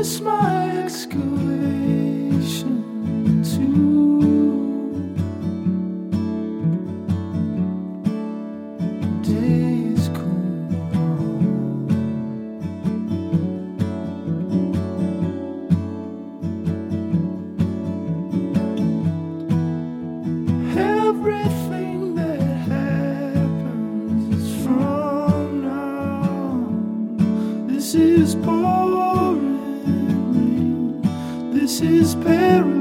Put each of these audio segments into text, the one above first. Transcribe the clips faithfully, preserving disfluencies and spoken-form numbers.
miss my excavation too. Days cool on. Everything that happens is from now. This is pouring rain. This is paralyzed.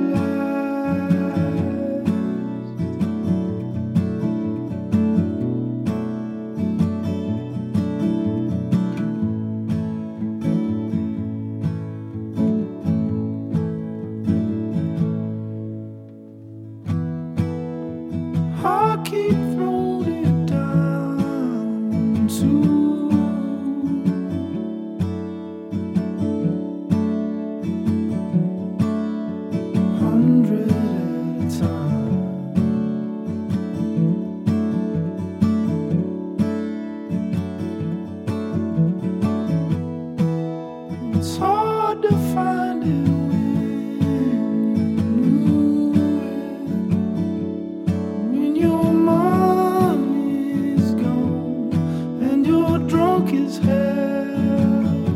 I keep throwing it down too. Hundred at a time. It's hard to find it when your money's gone and you're drunk as hell.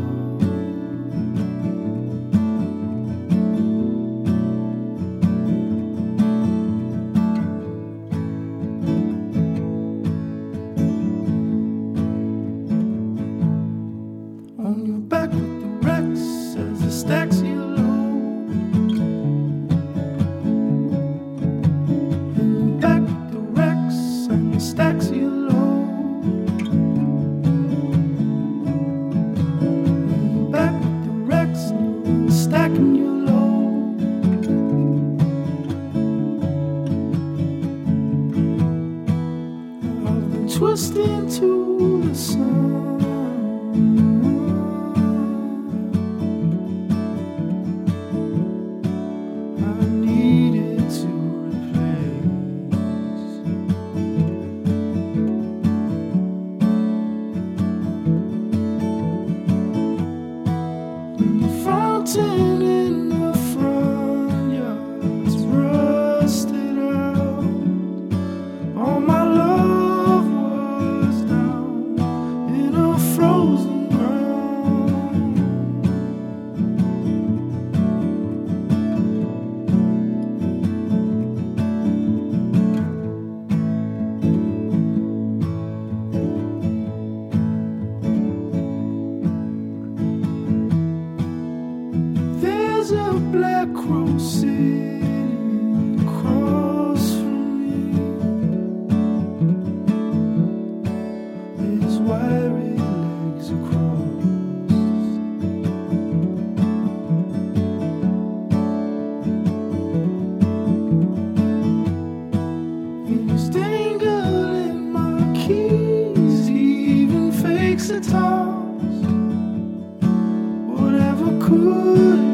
On your back with the wrecks as the stacks you load. Back with the wrecks and the stacks you load. Back with the wrecks and the stacking you load. I've been twisting to the sun. I needed to replace. The fountain in the front yard's rusted out. All my love was down in a frozen ground. There's a black crow sitting across from me. His wiry legs are crossed. He's dangling my keys. He even fakes a toss. Whatever could